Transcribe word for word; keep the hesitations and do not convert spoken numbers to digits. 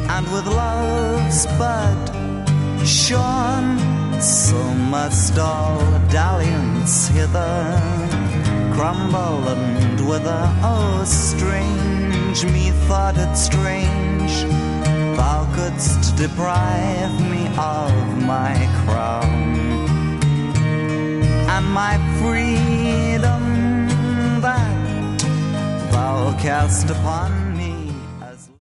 and with love's bud shorn, so must all dalliance hither crumble and wither. Oh, strange, methought it strange, thou couldst deprive me of my crown and my freedom that thou cast upon